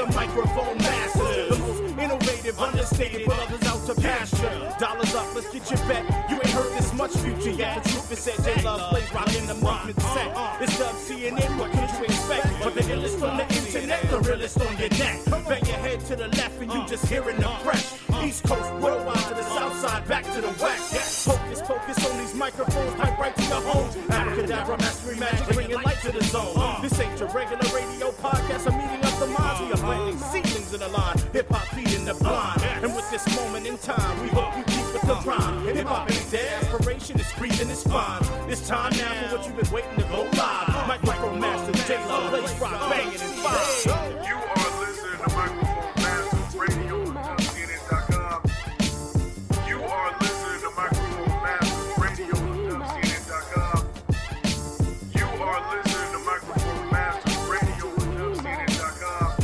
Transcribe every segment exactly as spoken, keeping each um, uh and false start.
the microphone master. The most innovative, understated, but others out to pasture. Dollars up, let's get your bet. You ain't heard this much future yet. The truth is said, J Love plays rock in the movement set. It's Dub C N N, what can you expect? But the illest on the internet, the realest on your neck. Bang your head to the left and you just hearing the fresh. East Coast, worldwide to the south side, back to the west. Focus, focus on these microphones, pipe right to your home. Abracadabra, mastering magic, bringing light to the zone. This ain't your regular radio podcast, a meeting of the minds. We are planting seedlings in the line, hip-hop feeding the blind. And with this moment in time, we hope you keep with the rhyme. Hip-hop ain't dead, aspiration is breathing, it's fine. It's time now for what you've been waiting to go live. Microphone Masters, J-Lo, Lace Rock, banging and fine. You are listening to Microphone Masters Radio on C N N dot com. You are listening to Microphone Masters Radio on C N N dot com. You are listening to Microphone Masters Radio on C N N dot com.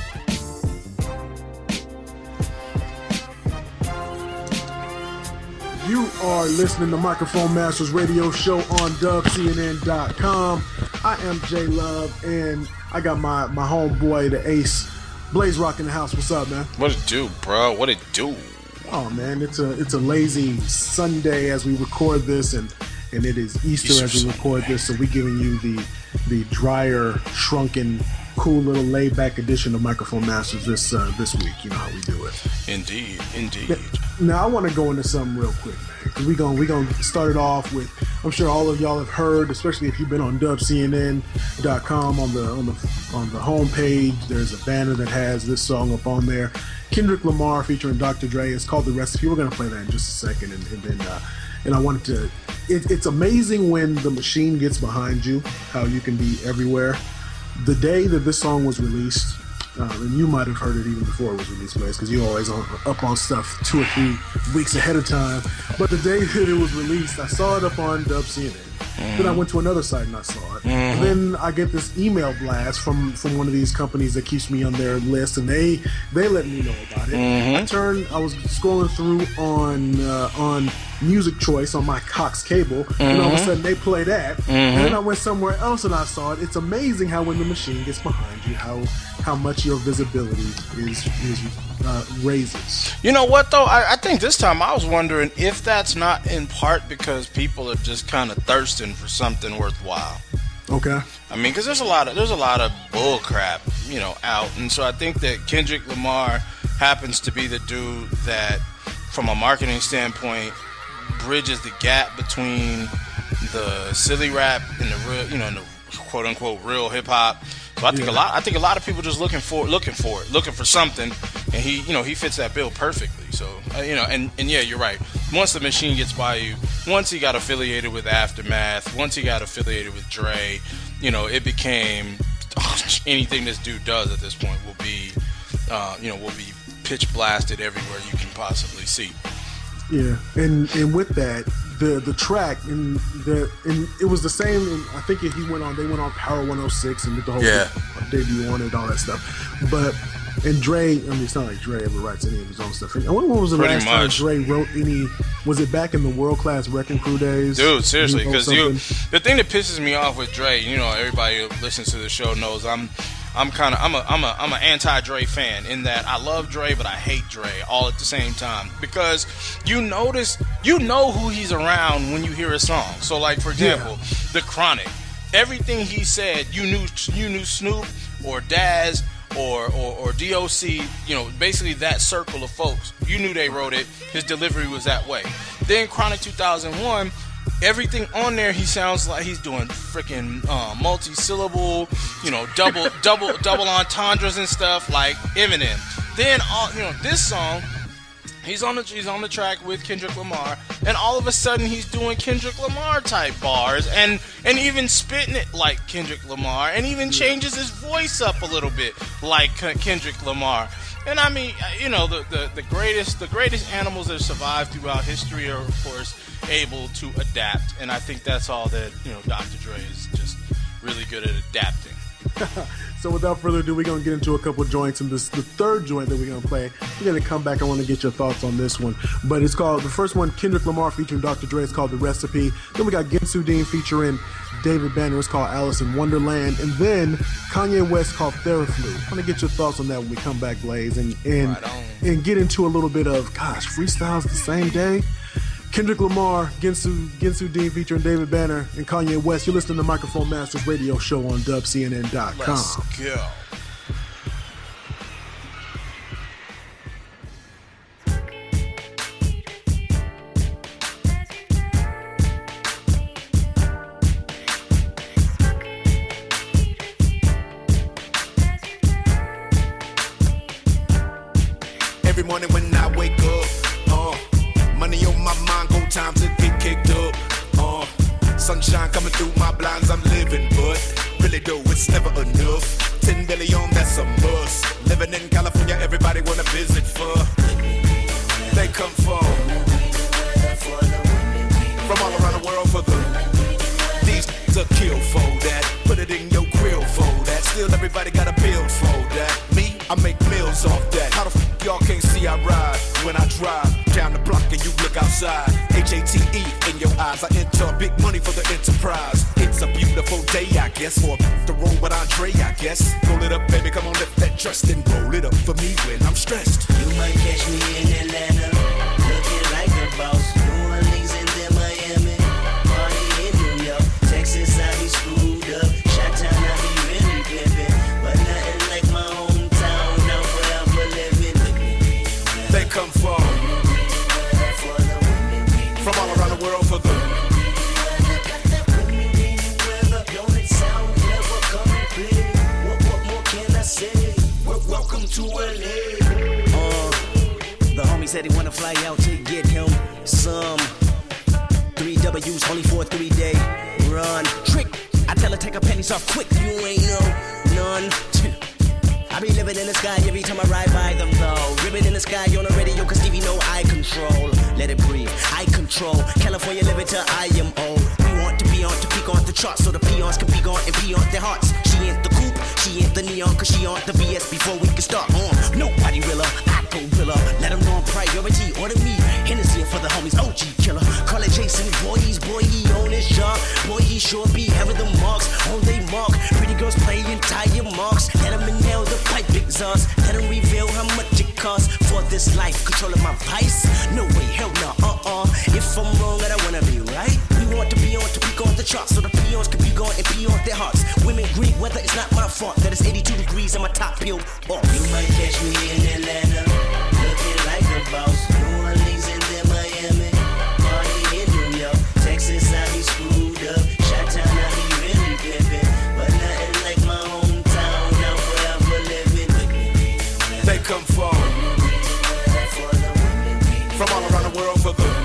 You are listening to Microphone Masters Radio Show on Dub C N N dot com. I am J Love, and I got my, my homeboy, the Ace, Blaze Rock in the house. What's up, man? What it do, bro? What it do? Oh man, it's a it's a lazy Sunday as we record this, and and it is Easter, Easter as we record Sunday. This. So we giving you the the drier, shrunken, cool little laid back edition of Microphone Masters this uh, this week. You know how we do it. Indeed, indeed. Now I want to go into something real quick, man, because we gonna we gonna start it off with. I'm sure all of y'all have heard, especially if you've been on Dub C N N dot com on the on the on the homepage. There's a banner that has this song up on there. Kendrick Lamar featuring Doctor Dre. It's called The Recipe. We're gonna play that in just a second, and, and then uh, and I wanted to. It, it's amazing when the machine gets behind you, how you can be everywhere. The day that this song was released, um, and you might have heard it even before it was released, Blaze, because you're always on, up on stuff two or three weeks ahead of time. But the day that it was released, I saw it up on Dub C N N. Mm-hmm. Then I went to another site and I saw it. Mm-hmm. And then I get this email blast from, from one of these companies that keeps me on their list, and they they let me know about it. Mm-hmm. I turned, I was scrolling through on uh, on Music Choice on my Cox cable, mm-hmm. and all of a sudden they play that. Mm-hmm. And then I went somewhere else and I saw it. It's amazing how when the machine gets behind you, how how much your visibility is is uh, raises. You know what though? I, I think this time I was wondering if that's not in part because people are just kind of thirsting for something worthwhile. Okay. I mean, because there's a lot of there's a lot of bull crap, you know, out, and so I think that Kendrick Lamar happens to be the dude that, from a marketing standpoint, bridges the gap between the silly rap and the real, you know, and the quote unquote real hip hop. So I think yeah. a lot. I think a lot of people just looking for looking for it, looking for something, and he, you know, he fits that bill perfectly. So uh, you know, and, and yeah, you're right. Once the machine gets by you, once he got affiliated with Aftermath, once he got affiliated with Dre, you know, it became anything this dude does at this point will be, uh, you know, will be pitch blasted everywhere you can possibly see. Yeah, and and with that, the the track and the and it was the same. And I think he went on. They went on Power one oh six and did the whole yeah. debut on it, all that stuff. But and Dre, I mean, it's not like Dre ever writes any of his own stuff. I wonder when was the Pretty last much. time Dre wrote any? Was it back in the World Class Wrecking Crew days? Dude, seriously, because you, the thing that pisses me off with Dre, you know, everybody who listens to the show knows I'm. I'm kind of I'm a I'm a I'm an anti-Dre fan in that I love Dre but I hate Dre all at the same time, because you notice you know who he's around when you hear a song. So like for example, yeah. The Chronic, everything he said you knew you knew Snoop or Daz or, or or D O C, you know, basically that circle of folks. You knew they wrote it. His delivery was that way. Then Chronic two thousand one. Everything on there, he sounds like he's doing freaking uh, multi-syllable, you know, double, double, double entendres and stuff like Eminem. Then, all you know, this song, he's on the he's on the track with Kendrick Lamar, and all of a sudden he's doing Kendrick Lamar type bars, and and even spitting it like Kendrick Lamar, and even changes his voice up a little bit like Kendrick Lamar. And I mean, you know, the, the, the greatest the greatest animals that survived throughout history are, of course, able to adapt. And I think that's all that, you know, Doctor Dre is just really good at adapting. So without further ado, we're going to get into a couple of joints. And this the third joint that we're going to play, we're going to come back. I want to get your thoughts on this one. But it's called, the first one, Kendrick Lamar featuring Doctor Dre. It's called The Recipe. Then we got Ginsu Dean featuring David Banner is called Alice in Wonderland. And then Kanye West called Theraflu. I want to get your thoughts on that when we come back, Blaze, and and, Right on. and get into a little bit of, gosh, freestyles the same day? Kendrick Lamar, Ginsu, Ginsu Dean featuring David Banner, and Kanye West. You're listening to Microphone Masters Radio Show on dub C N N dot com. Let's go. Every morning when I wake up, uh, money on my mind, go time to get kicked up. Uh, sunshine coming through my blinds, I'm living, but really though it's never enough. Ten billion, that's a must. Living in California, everybody wanna visit for. They come for from all around the world for the. These a kill for that. Put it in your grill for that. Still everybody got a bill for that. Me, I make meals off that. How the f y'all can't see I ride when I drive down the block and you look outside? H A T E in your eyes. I enter big money for the enterprise. It's a beautiful day, I guess, for the road with Andre, I guess. Roll it up, baby, come on, lift that trust and roll it up for me when I'm stressed. You might catch me in Atlanta, looking like a boss. New Orleans and then Miami, party in New York. Texas, I be screwed up. Chi-town, I be really pimpin', but nothing like my hometown. Now forever living. They come from from all around the world for the. Don't it sound never complete? What, what more can I say? Welcome to L A. Uh, the homie said he wanna fly out to get him some three W's only for a three day run. Trick, I tell her take her pennies off quick. You ain't know none. I be living in the sky every time I ride by them though. Ribbon in the sky on the radio cause Stevie know I control. Let it breathe, I control. California living till I am old. We want to be on to peak on the charts so the peons can be gone and pee on their hearts. She ain't the coupe, she ain't the neon cause she on the B S before we can start on. Nobody realer, I go realer. Let them know I'm priority, order me. Hennessy for the homies, O G killer. Call it Jason Voorhees, boy he on his job. Boy he sure be having the marks on they mark. Pretty girls playing tire marks. Let them inhale the pipe exhaust. Let them reveal how much it costs for this life. Controlling my vice? No way, hell no, uh-uh. If I'm wrong, I don't wanna be right. We want to be on to peak on the charts so the peons can be gone and pee on their hearts. Women green weather, it's not my fault that it's eighty-two degrees and my top peeled off. You might catch me in Atlanta, looking like a boss. New Orleans and then Miami, party in New York. Texas, I be screwed up. Chi-town, I be really pimpin', but nothing like my hometown. Now forever living. They come from from all around the world for the.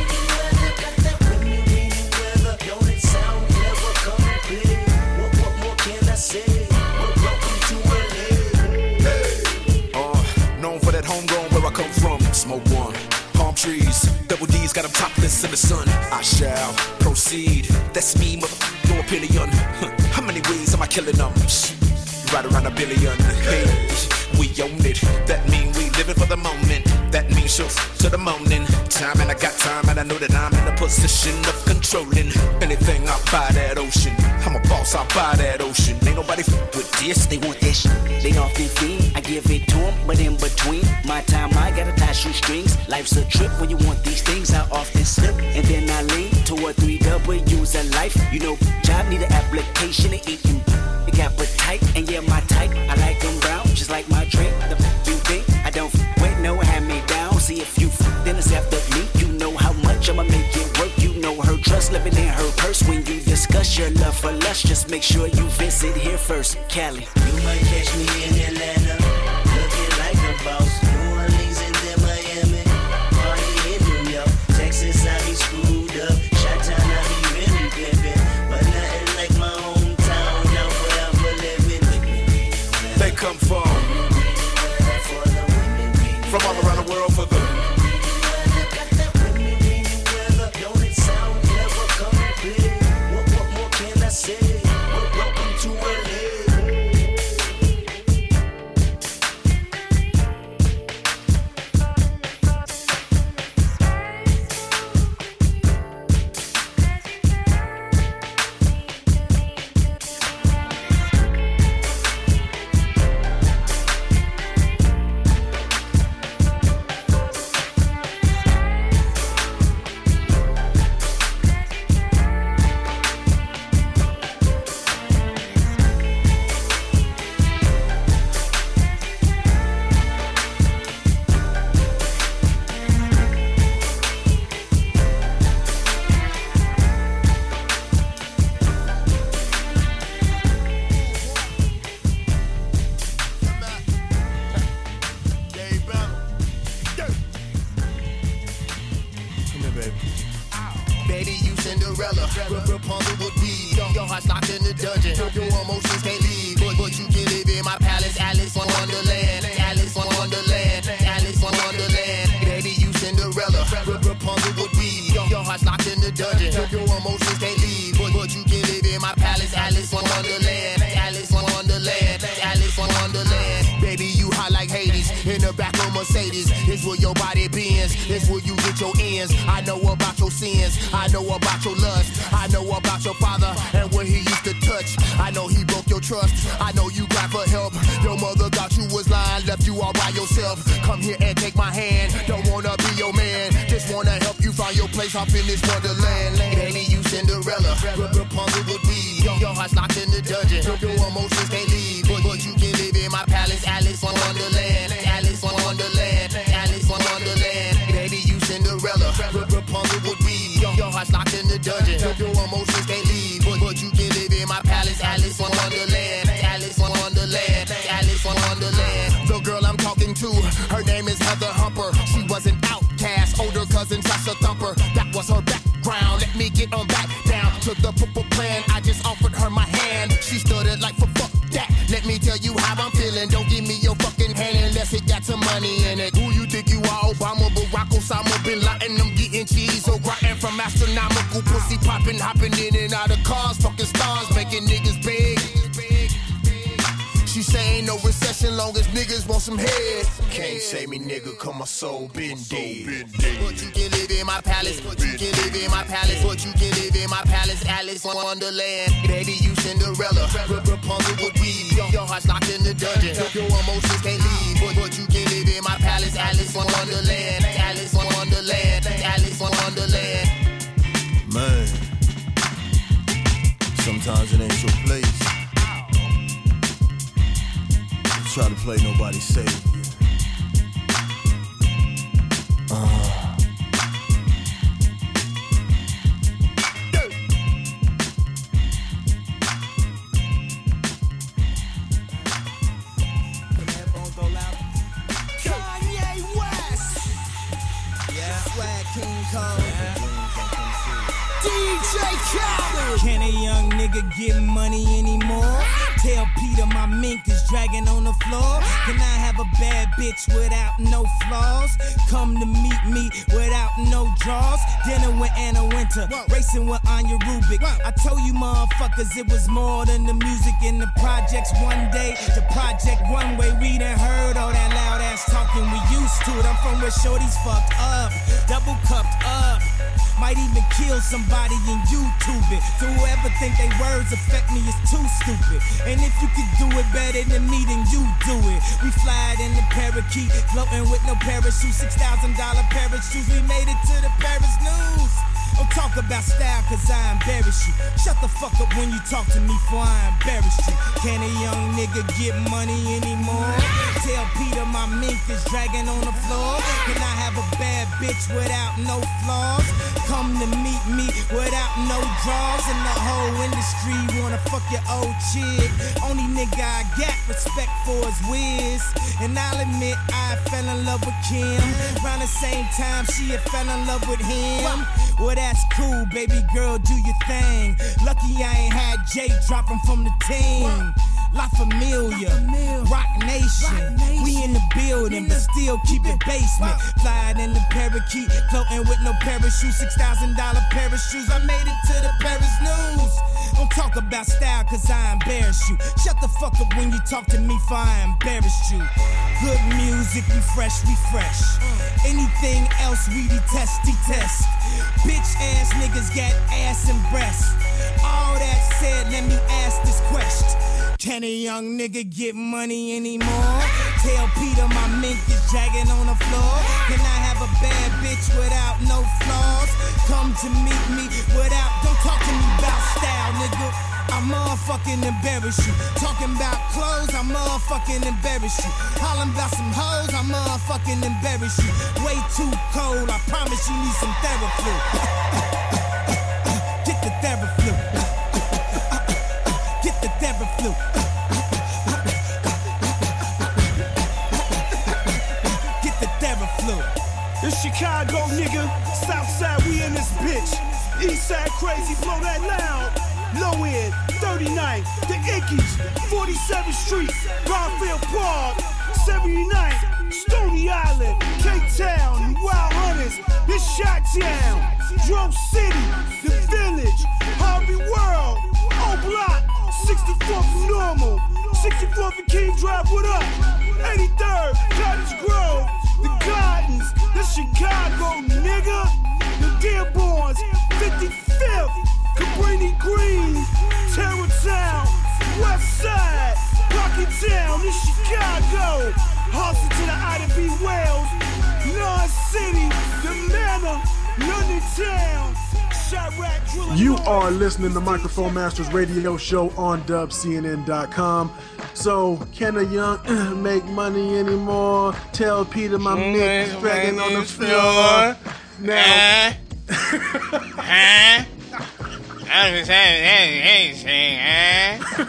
Don't it sound never complete? What, what more can I say? Welcome to L A. Uh, known for that homegrown where I come from. Smoke one, palm trees, double D's got them topless in the sun. I shall proceed. That's me, mother, your opinion. Huh. How many ways am I killing them? Right around a billion. Hey, we own it. That mean we living for the moment. That means show to the morning. Time and I got time and I know that I'm in a position of controlling anything. I buy that ocean. I'm a boss. I buy that ocean. Ain't nobody f with this. They want that shit. They off their fiend. I give it to them, but in between my time, I gotta tie shoestrings. Life's a trip when you want these things. I often slip and then I lean toward three W's in life. You know, job need an application to eat you. Big appetite, and yeah, my type. I like them brown, just like my drink. The f you think? I don't f wait, no, hand me down. See if you f then it's after me. You know how much I'ma make it work. You know her trust living in her purse. When you discuss your love for lust, just make sure you visit here first. Cali. You might catch me in Atlanta, looking like a boss. New Orleans and then Miami, party in New York. Texas, I be screwed up. Chi-town, I be really pimpin', but nothing like my hometown. Now forever living. They come from from all around the world for the. Don't it sound never complete? What, what more can I say? Welcome to L A. emotions can't leave. But, but you can live in my palace, Alice in Wonderland. Alice in Wonderland. Alice in Wonderland. Baby, you Cinderella. Rapunzel would be. Your heart's locked in the dungeon. Your emotions can't leave. But, but you can live in my palace, Alice in Wonderland. Alice in Wonderland. Alice in Wonderland. Baby, you hot like Hades. In the back of Mercedes. It's where your body bends. It's where you get your ends. I know about your sins. I know about your lust. I know about your father and what he used to touch. I know he broke your trust. I know you cried for help. Your mother thought you was lying, left you all by yourself. Come here and take my hand. Don't wanna be your man. Just wanna help you find your place up in this wonderland. Baby, you Cinderella. Rapunzel would be. Your heart's locked in the dungeon. Your emotions can't leave. But, but you can live in my palace, Alice in Wonderland. Alice in Wonderland. Alice in Wonderland. Baby, you Cinderella. Rapunzel would be. Your heart's locked in the dungeon. Your emotions can't leave. But, but you can live in my palace, Alice in Wonderland. Alice in Wonderland. Alice in Wonderland. The girl I'm talking to, her name is Heather Humper. She was an outcast, older cousin Sasha Thumper. That was her background. Let me get on back down to the purple plan. I just offered her my hand. She stood it like for fuck that. Let me tell you how I'm feeling. Don't give me your fucking hand unless it got some money in it. Who you think you are? Obama, Barack, Osama bin Laden. I'm getting cheese or gratin from astronomical pussy popping, hopping in and out of cars, fucking stars, making niggas big. She say ain't no recession long as niggas want some head. Can't say me nigga, cause my soul been dead. But you can live in my palace, but you can live in my palace, but you can live in my palace, Alice in Wonderland. Baby, you Cinderella, Rapunzel would be. Your heart's locked in the dungeon, your emotions can't leave. But, but you can live in my palace, Alice in Wonderland. Alice in Wonderland, Alice in Wonderland. Man, sometimes it ain't your place. Try to play nobody safe. Uh. Kanye West. Yeah. Swag King Kong. D J Khaled. Can a young nigga get money anymore? Tell Peter my mink is dragging on the floor. Can I have a bad bitch without no flaws? Come to meet me without no draws. Dinner with Anna Winter, racing with Anya Rubik. I told you motherfuckers it was more than the music in the projects one day. The project one way, we done heard all that loud ass talking. We used to it. I'm from where shorties fucked up, double cupped up. Might even kill somebody and YouTube it. So whoever think they words affect me is too stupid. And if you could do it better than me, then you do it. We fly in the parakeet, floating with no parachute. six thousand dollars parachutes, we made it to the Paris news. Don't talk about style cause I embarrass you. Shut the fuck up when you talk to me for I embarrass you. Can a young nigga get money anymore? Tell Peter my mink is dragging on the floor. Can I have a bad bitch without no flaws? Come to meet me without no draws. And the whole industry wanna fuck your old chick. Only nigga I got respect for is Wiz. And I'll admit I fell in love with Kim. Around the same time she had fell in love with him. Well, that's cool, baby girl, do your thing. Lucky I ain't had Jay dropping from the team. La Familia, Rock Nation, we in the building, but still keep it basement. Flying in the parakeet, floating with no parachute, six thousand dollars parachutes. I made it to the Paris news. Don't talk about style, cause I embarrass you. Shut the fuck up when you talk to me, for I embarrassed you. Good music, we fresh, we fresh. Anything else, we detest, detest. Bitch ass niggas got ass and breasts. All that said, let me ask this question. Can a young nigga get money anymore? Tell Peter my mink is dragging on the floor. Can I have a bad bitch without no flaws? Come to meet me without, don't talk to me about style, nigga. I motherfucking embarrass you. Talking about clothes, I motherfucking embarrass you. Hollin' about some hoes, I motherfucking embarrass you. Way too cold, I promise you need some therapy. Get the therapy. Get the therapy. Get the therapy. It's Chicago, nigga. Southside, we in this bitch. Eastside crazy, blow that loud. Low End, thirty-ninth, the Ickies, forty-seventh Street, Brownfield Park, seventy-ninth, Stony Island, K-Town, Wild Hunters, this Shot-Town, Drum City, the Village, Harvey World, O-Block, sixty-fourth Normal, sixty-fourth and King Drive, what up? eighty-third, Cottage Grove, the Gardens, the Chicago, nigga, the Dearborns, fifty-fifth, Cabrini Green, Terrortown, West Side, Rocky Town, this Chicago, Hustle to the Ida B. Wells, North City, the Manor, London Town, Chirac, Drilling. You are listening to Microphone Masters Radio Show on dub C N N dot com. So, can a young uh, make money anymore? Tell Peter my Mm, Mick dragging on the floor. floor. Now, Huh? I'm saying anything, huh?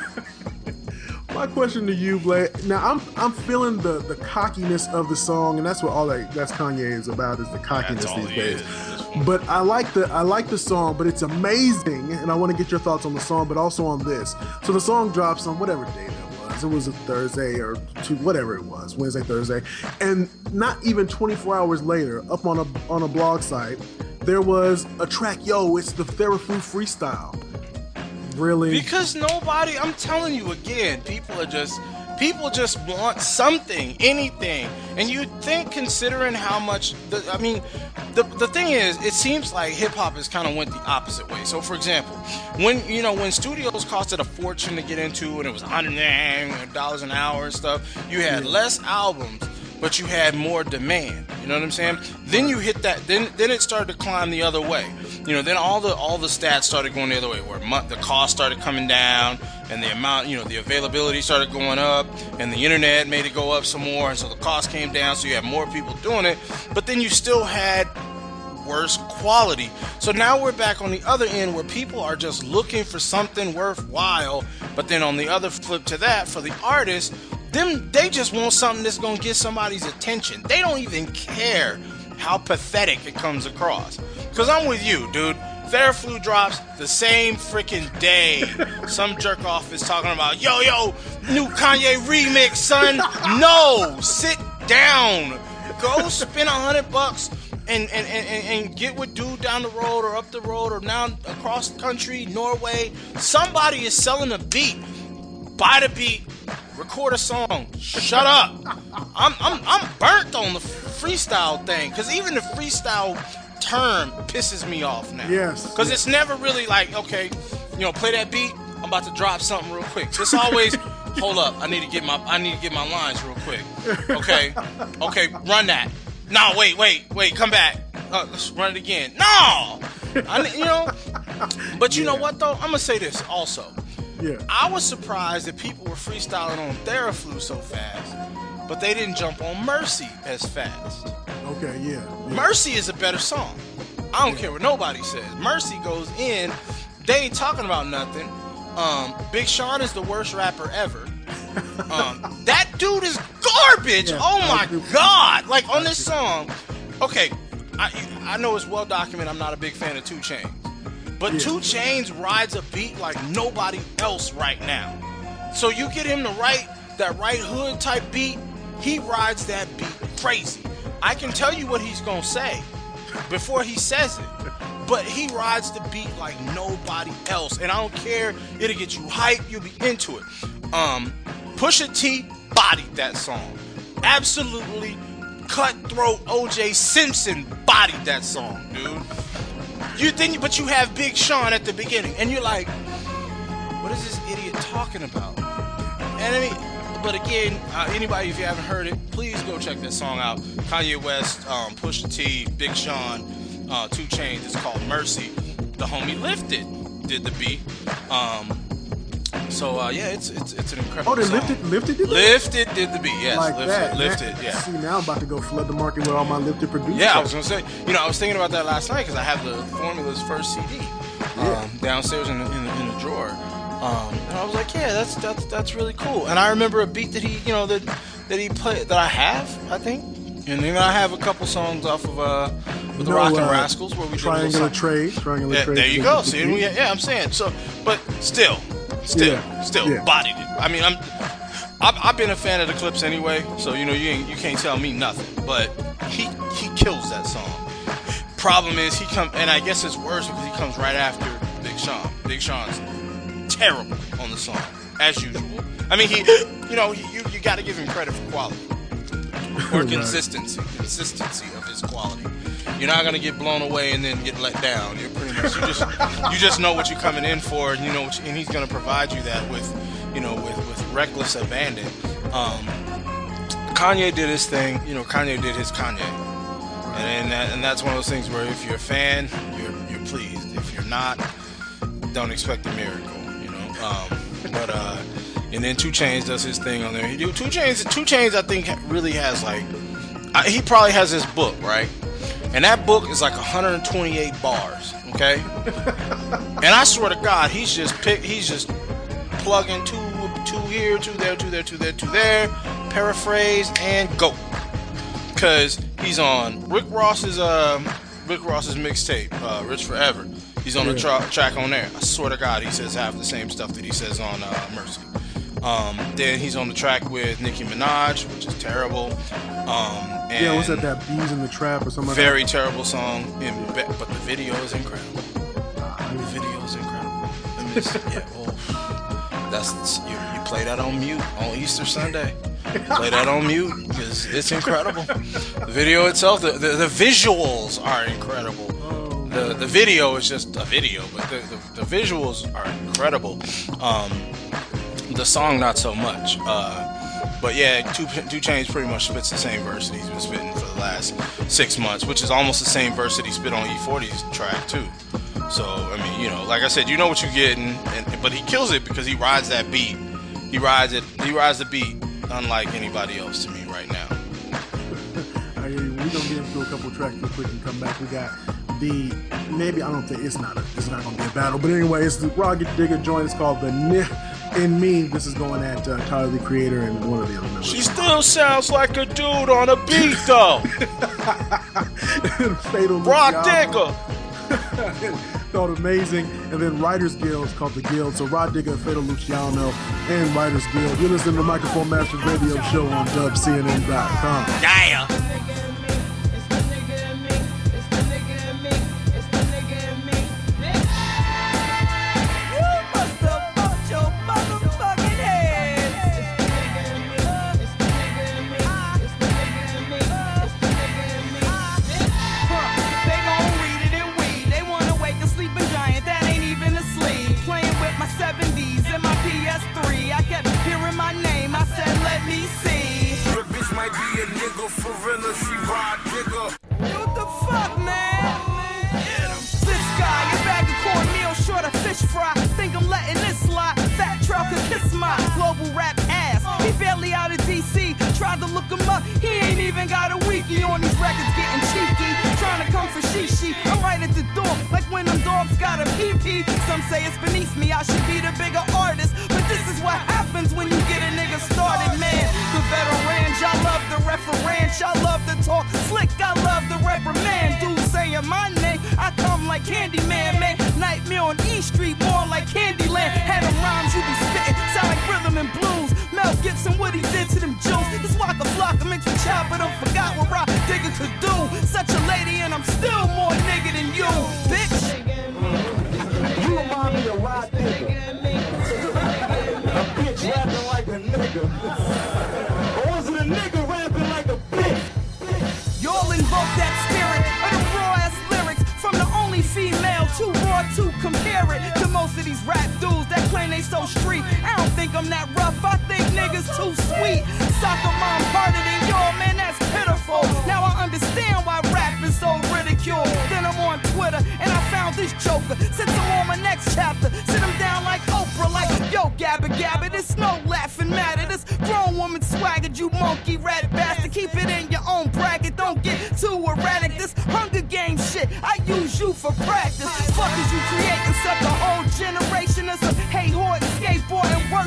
my question to you, Blake. Now, I'm I'm feeling the the cockiness of the song, and that's what all that that's Kanye is about, is the cockiness That's all these he days. is. But I like the I like the song, but it's amazing, and I want to get your thoughts on the song, but also on this. So the song drops on whatever day that was. It was a Thursday or two, whatever it was, Wednesday, Thursday, and not even twenty-four hours later, up on a on a blog site, there was a track. Yo, it's the Theraflu freestyle. Really? Because nobody, I'm telling you again, people are just, people just want something, anything. And you think, considering how much, the, I mean, the the thing is, it seems like hip-hop has kind of went the opposite way. So, for example, when, you know, when studios costed a fortune to get into, and it was one hundred dollars an hour and stuff, you had less albums, but you had more demand. You know what I'm saying? Then you hit that. Then then it started to climb the other way. You know, then all the all the stats started going the other way, where mo- the cost started coming down, and the amount, you know, the availability started going up, and the internet made it go up some more, and so the cost came down. So you had more people doing it, but then you still had worse quality. So now we're back on the other end, where people are just looking for something worthwhile, but then on the other flip to that, for the artists, them they just want something that's gonna get somebody's attention. They don't even care how pathetic it comes across. Cause I'm with you, dude. Theraflu drops the same freaking day. Some jerk off is talking about, yo, yo, new Kanye remix, son. No, sit down. Go spend a hundred bucks and, and, and, and get with dude down the road or up the road or now across the country, Norway. Somebody is selling a beat. Buy the beat. Record a song. Shut up. I'm I'm I'm burnt on the freestyle thing, because even the freestyle term pisses me off now. Yes. Because it's never really like, okay, you know, play that beat. I'm about to drop something real quick. It's always, hold up. I need to get my I need to get my lines real quick. Okay, okay, run that. No, wait, wait, wait. Come back. Uh, let's run it again. No. I, you know. But you Yeah. know what though? I'm gonna say this also. Yeah. I was surprised that people were freestyling on Theraflu so fast, but they didn't jump on Mercy as fast. Okay. Yeah. yeah. Mercy is a better song. I don't care what nobody says. Mercy goes in. They ain't talking about nothing. Um, Big Sean is the worst rapper ever. Um, that dude is garbage. Yeah, oh I my agree. God! Like on this song, okay, I I know it's well documented. I'm not a big fan of two Chainz. But Yeah. two Chainz rides a beat like nobody else right now. So you get him to write that right hood type beat, he rides that beat crazy. I can tell you what he's gonna say before he says it, but he rides the beat like nobody else. And I don't care, it'll get you hype, you'll be into it. Um, Pusha T bodied that song. Absolutely cutthroat O J Simpson bodied that song, dude. You think, but you have Big Sean at the beginning, and you're like, what is this idiot talking about? And I mean, but again, uh, anybody, if you haven't heard it, please go check that song out. Kanye West, um, Pusha T, Big Sean, uh, two Chainz. It's called Mercy. The homie Lifted did the beat. Um, so uh, yeah, it's it's it's an incredible. Oh, they song. lifted lifted did that? Lifted did the beat. Yes, like lifted, that. lifted. That- Yeah. See, now I'm about to go flood the market with all my lifted producers. Yeah, I was gonna say. You know, I was thinking about that last night because I have the Formula's first C D um, downstairs in the, in the in the drawer, um, and I was like, yeah, that's that's that's really cool. And I remember a beat that he, you know, that that he played that I have, I think, And then I have a couple songs off of uh, with the No, Rockin' uh, Rascals where we did a little Triangular something. Trade. Triangular Yeah, Trade. there you go. See, we, yeah, I'm saying so, but still, still, Yeah, still yeah. bodied it. I mean, I'm, I've, I've been a fan of the Clips anyway, so you know you ain't, you can't tell me nothing. But he he kills that song. Problem is he come, and I guess it's worse because he comes right after Big Sean. Big Sean's terrible on the song as usual. I mean, he, you know, he, you you got to give him credit for quality or Right. consistency, consistency of his quality. You're not gonna get blown away and then get let down. You're pretty much you just you just know what you're coming in for, and you know, what you, and he's gonna provide you that with, you know, with with reckless abandon. Um, Kanye did his thing. You know, Kanye did his Kanye, and and, that, and that's one of those things where if you're a fan, you're you're pleased. If you're not, don't expect a miracle. You know, um, but uh, and then two Chainz does his thing on there. He do two Chainz. two Chainz, I think, really has like, I, he probably has this book, right? And that book is like one hundred twenty-eight bars, okay? And I swear to God, he's just pick, he's just plugging two, two here, two there, two there, two there, two there, paraphrase and go. Cause he's on Rick Ross's uh, Rick Ross's mixtape, uh, Rich Forever. He's on the tra- track on there. I swear to God, he says half the same stuff that he says on uh, Mercy. Um, then he's on the track with Nicki Minaj, which is terrible. Um, and Yeah, what's that? That Bees in the Trap or something like very terrible song, in, but the video is incredible. The video is incredible. I miss, yeah, well, that's you, you play that on mute on Easter Sunday. Play that on mute because it's incredible. The video itself, the, the, the visuals are incredible. The the video is just a video, but the, the, the visuals are incredible. Um, the song not so much. Uh, But yeah, two two Chainz pretty much spits the same verse that he's been spitting for the last six months, which is almost the same verse that he spit on E forty's track too. So I mean, you know, like I said, you know what you're getting, and, but he kills it because he rides that beat. He rides it. He rides the beat unlike anybody else to me right now. I hear you. We're gonna get into a couple tracks real quick and come back. We got the maybe I don't think it's not a, it's not gonna be a battle, but anyway, it's the Raw Digga joint. It's called the Nip in Me. This is going at uh, Tyler the Creator and one of the other members. She still sounds like a dude on a beat though. Fatal Raw Luciano. Digga. Called Amazing, and then Writers Guild is called The Guild. So Raw Digga, Fatal Luciano, and Writers Guild. You're listening to the Microphone Masters Radio Show on dub C N N dot com. Damn.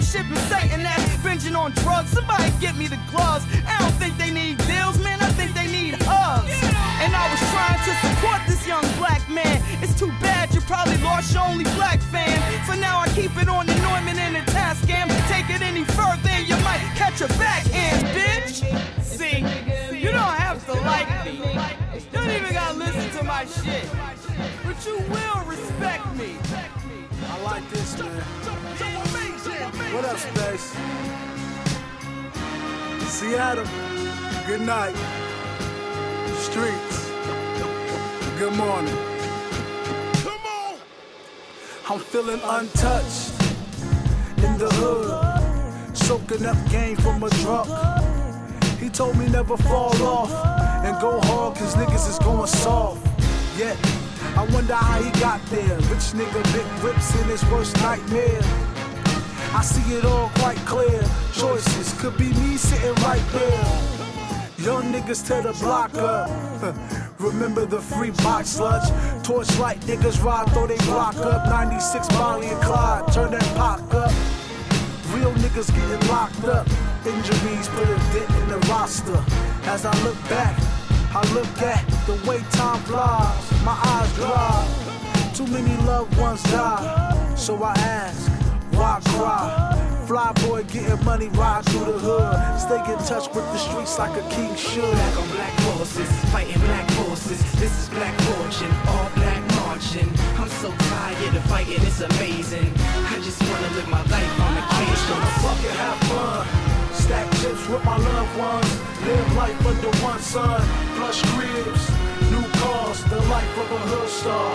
Satan that's binging on drugs. Somebody get me the gloves. I don't think they need deals, man. I think they need It's your only black fan. For now, I keep it on the Neumann and the Tascam. Take it any further, and you might catch a backhand, bitch. See, you don't have to like me. You don't even gotta listen to my shit. But you will respect me. I like this, man. What up, Space? Seattle, good night. Streets, good morning. Come on! I'm feeling untouched in the hood, soaking up game from a drunk. He told me never fall off and go hard, cause niggas is going soft. Yeah, I wonder how he got there. Rich nigga, big whips in his worst nightmare. I see it all quite clear. Choices could be me sitting right there. Young niggas tear the block up. Remember the free box sludge? Torchlight niggas ride, throw they block up. ninety-six Bonnie and Clyde, turn that pock up. Real niggas getting locked up. Injuries put a dent in the roster. As I look back, I look at the way time flies. My eyes dry. Too many loved ones die. So I ask, why cry? Fly boy getting money, ride through the hood. Stay in touch with the streets like a king should. Black on black forces, fighting black forces. This is black fortune, all black marching. I'm so tired of fighting, it's amazing. I just wanna live my life on occasion. Fucking have fun. Stack chips with my loved ones. Live life under one sun. Plush cribs, new cars, the life of a hood star.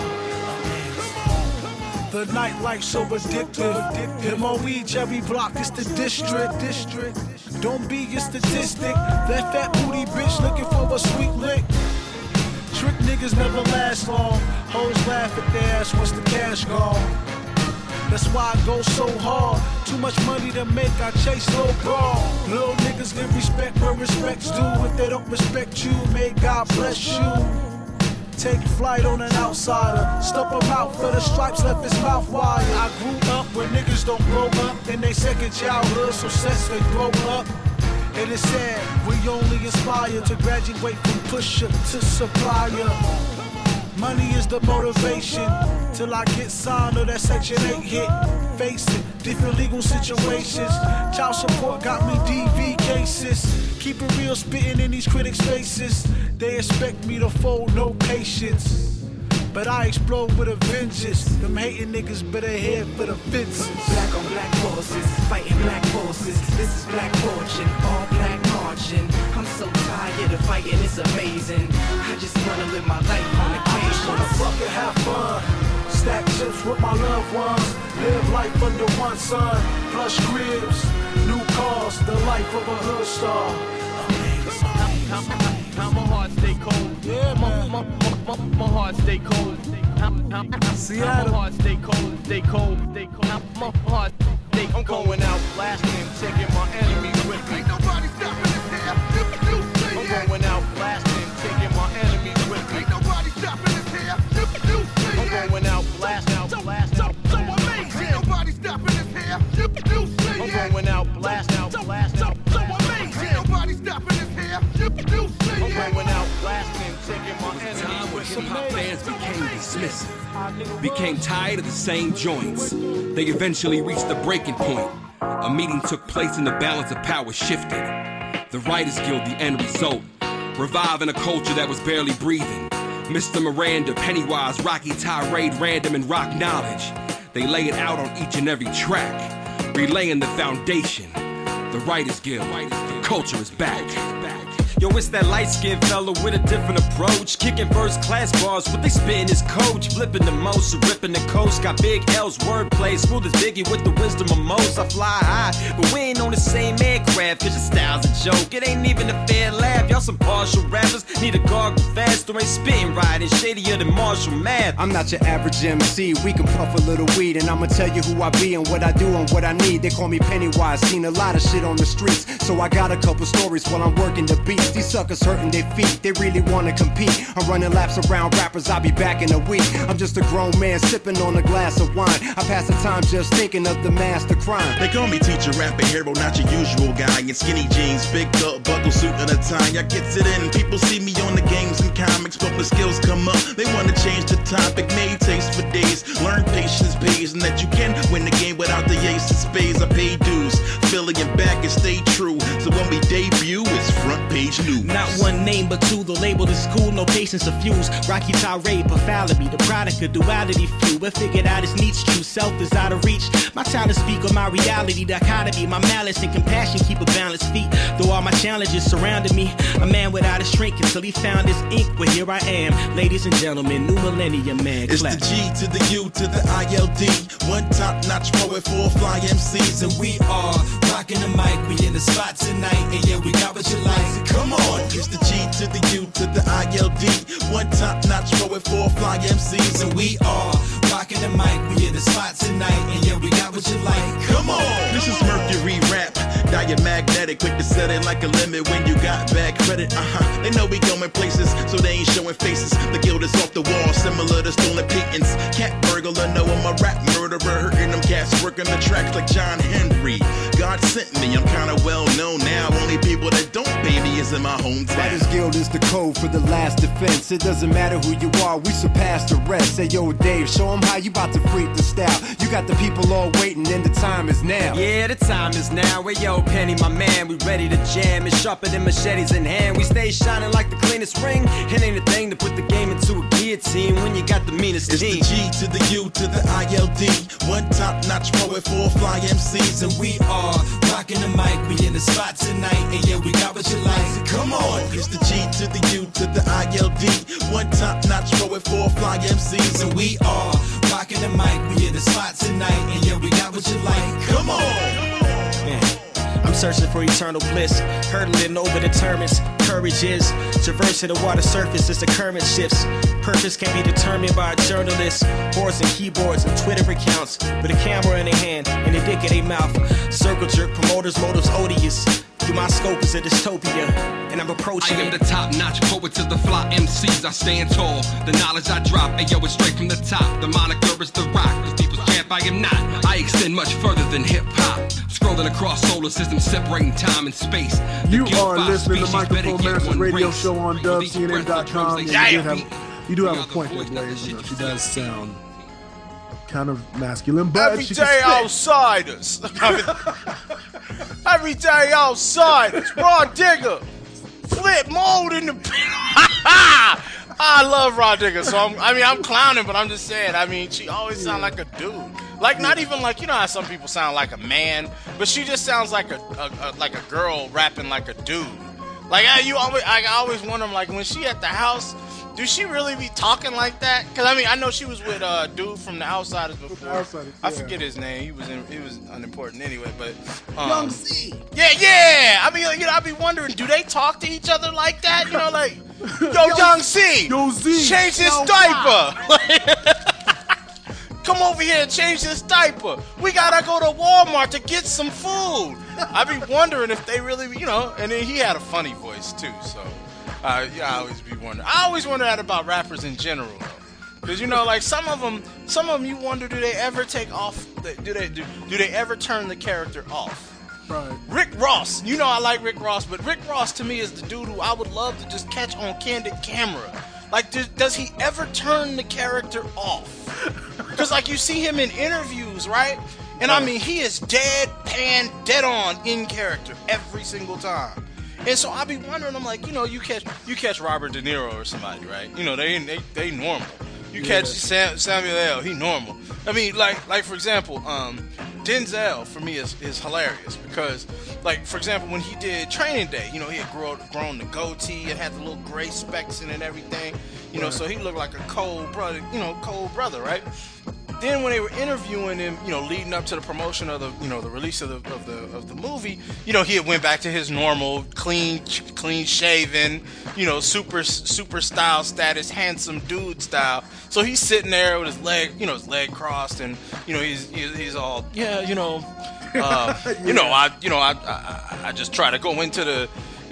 The nightlife so addictive. Him on each every block, it's the district. District. Don't be a statistic. That fat booty bitch looking for a sweet lick. Trick niggas never last long. Hoes laugh at their ass once the cash gone. That's why I go so hard. Too much money to make, I chase low ball. Little niggas give respect where respect's due. If they don't respect you, may God bless you. Take flight on an outsider. Stump him out for the stripes, left his mouth wide. I grew up where niggas don't grow up in they second childhood, so since they grow up. It is sad, we only aspire to graduate from pusher to supplier. Money is the motivation, till I get signed or that section eight hit. Face it, different legal situations. Child support got me D V cases. Keep it real, spitting in these critics' faces. They expect me to fold, no patience. But I explode with a vengeance. Them hating niggas better head for the fences. Black on black forces, fighting black forces. This is black fortune, all black marching. I'm so tired of fighting, it's amazing. I just wanna live my life on occasion. Wanna fucking have fun. Stack chips with my loved ones. Live life under one sun. Plush cribs, new cars, the life of a hood star. How my heart stay cold. Yeah, man. My, my, my, my heart stay cold. Seattle. My heart stay cold, stay cold, stay cold. My heart stay cold. I'm going out blasting, taking my enemies with me. Ain't nobody stopping us here. You, you say I'm yeah. going out blasting, taking my enemies with me. Ain't nobody stopping us here. You, you say I'm yeah. going out blasting, out blasting, out So amazing. Ain't nobody stopping us here. You, you say I'm yeah. going out blasting, out blasting, out So amazing. Ain't nobody stopping us here. You, you say I'm yeah. going out blasting, taking my enemies with me. Hip-hop fans became dismissive, became tired of the same joints. They eventually reached the breaking point. A meeting took place and the balance of power shifted. The Writers Guild, the end result. Reviving a culture that was barely breathing. Mister Miranda, Pennywise, Rocky Tirade, Random, and Rock Knowledge. They lay it out on each and every track, relaying the foundation. The Writers Guild, culture is back. Yo, it's that light-skinned fella with a different approach. Kicking first-class bars, what they spitting is coach. Flipping the most, ripping the coast. Got big L's, wordplay. Smooth as Biggie with the wisdom of most. I fly high, but we ain't on the same aircraft. It's your style's a joke, it ain't even a fair laugh. Y'all some partial rappers, need a gargle fast. Or ain't spitting right and shadier than Marshall Math. I'm not your average M C, we can puff a little weed. And I'ma tell you who I be and what I do and what I need. They call me Pennywise, seen a lot of shit on the streets. So I got a couple stories while I'm working the beat. These suckers hurting their feet, they really wanna compete. I'm running laps around rappers, I'll be back in a week. I'm just a grown man sipping on a glass of wine. I pass the time just thinking of the master crime. They call me teacher, rapper, hero, not your usual guy. In skinny jeans, big belt, buckle suit and a tie. I gets it in. People see me on the games and comics, but when skills come up, they wanna change the topic. Made taste for days, learn patience pays, and that you can win the game without the ace of spades. I pay dues, filling it back and stay true. So when we debut, it's front page news. Not one name but two, the label is cool, no patience of fuse. Rocky tirade, pathology, the product of duality few. But figured out his needs, true self is out of reach. My time to speak on my reality, dichotomy, my malice and compassion keep a balanced feet. Though all my challenges surrounded me, a man without a shrink until he found his ink. But here I am, ladies and gentlemen, new millennium man. It's Clap. the G to the U to the I L D. One top-notch poet, four fly M Cs, and we are rocking the mic. We in the spot tonight, and yeah, we got what you like. So come on, it's the G to the U to the I L D. One top-notch poet, four fly M Cs, and we are rocking the mic. We in the spot tonight, and yeah, we got what you like. Come on, this is Mercury Rap. Diamagnetic, quick to set it like a limit when you got bad credit. Uh-huh, they know we going places, so they ain't showing faces. The guild is off the wall, similar to stolen patents. Cat burglar, know I'm a rap murderer. Hurting them cats working the tracks like John Henry. God sent me, I'm kinda well known now. Only people that don't pay me is in my hometown. Writers Guild is the code for the last defense. It doesn't matter who you are, we surpass the rest. Say yo Dave, show them how you about to freak the style. You got the people all waiting and the time is now. Yeah, the time is now. Hey, yo, Penny, my man, we ready to jam. It's sharper than machetes in hand. We stay shining like the cleanest ring. It ain't a thing to put the game into a guillotine when you got the meanest it's team. It's the G to the U to the I L D. One top-notch poet, four fly M Cs, and we are rocking the mic. We in the spot tonight, and yeah, we got what you like. So come on, it's the G to the U to the I L D. One top-notch poet, four fly M Cs, and we are rocking the mic. We in the spot tonight, and yeah, we got what you like. Come on. Man. I'm searching for eternal bliss, hurdling over determines. Courage is traversing the water surface as the current shifts. Purpose can be determined by a journalist, boards and keyboards and Twitter accounts with a camera in their hand and a dick in their mouth. Circle jerk promoters, motives odious. Through my scope is a dystopia, and I'm approaching I am it. the top-notch poet to the fly M Cs. I stand tall. The knowledge I drop, ayo, it's straight from the top. The moniker is the rock. Cause people's champ, I am not. I extend much further than hip-hop. Scrolling across solar systems, separating time and space. The You guilt are five listening to species better Microphone get Masters one radio race. show on Dub These C N N dot com. breath You, drums, do they have, you do have a point there, Blaze. You know, she does sound kind of masculine, but she Everyday can spit. outsiders. Everyday outsiders. Raw Digger. Flip mode in the. I love Raw Digger, so I'm, I mean I'm clowning, but I'm just saying. I mean, she always sound like a dude, like not even like you know how some people sound like a man, but she just sounds like a, a, a like a girl rapping like a dude. Like I, you always, I always wonder, like when she at the house, do she really be talking like that? Cause I mean I know she was with a uh, dude from the Outsiders before. Outsiders, I yeah. forget his name. He was in, he was unimportant anyway, but um, Young C. Yeah, yeah. I mean, you know, I be wondering, do they talk to each other like that? You know, like, yo, Young C, Yo, Z, change this yo, diaper. Come over here and change this diaper. We gotta go to Walmart to get some food. I be wondering if they really, you know. And then he had a funny voice too, so uh, yeah, I always be wondering. I always wonder that about rappers in general, though. Because, you know, like, some of them, some of them you wonder, do they ever take off, the, do they do, do they ever turn the character off? Right. Rick Ross, you know I like Rick Ross, but Rick Ross to me is the dude who I would love to just catch on candid camera. Like, does, does he ever turn the character off? Because, like, you see him in interviews, right? And, I mean, he is deadpan, dead on in character every single time. And so I be wondering, I'm like, you know, you catch you catch Robert De Niro or somebody, right? You know, they they, they normal. You Yeah. catch Sam, Samuel L., he normal. I mean, like, like for example, um, Denzel, for me, is, is hilarious because, like, for example, when he did Training Day, you know, he had grown, grown the goatee and had the little gray specks in it and everything, you know, Right. so he looked like a cold brother, you know, cold brother, right? Then when they were interviewing him, you know, leading up to the promotion of the, you know, the release of the of the of the movie, you know, he had went back to his normal, clean, clean shaven, you know, super super style status, handsome dude style. So he's sitting there with his leg, you know, his leg crossed, and you know, he's he's, he's all, yeah, you know, uh, you know, I you know, I, I I just try to go into the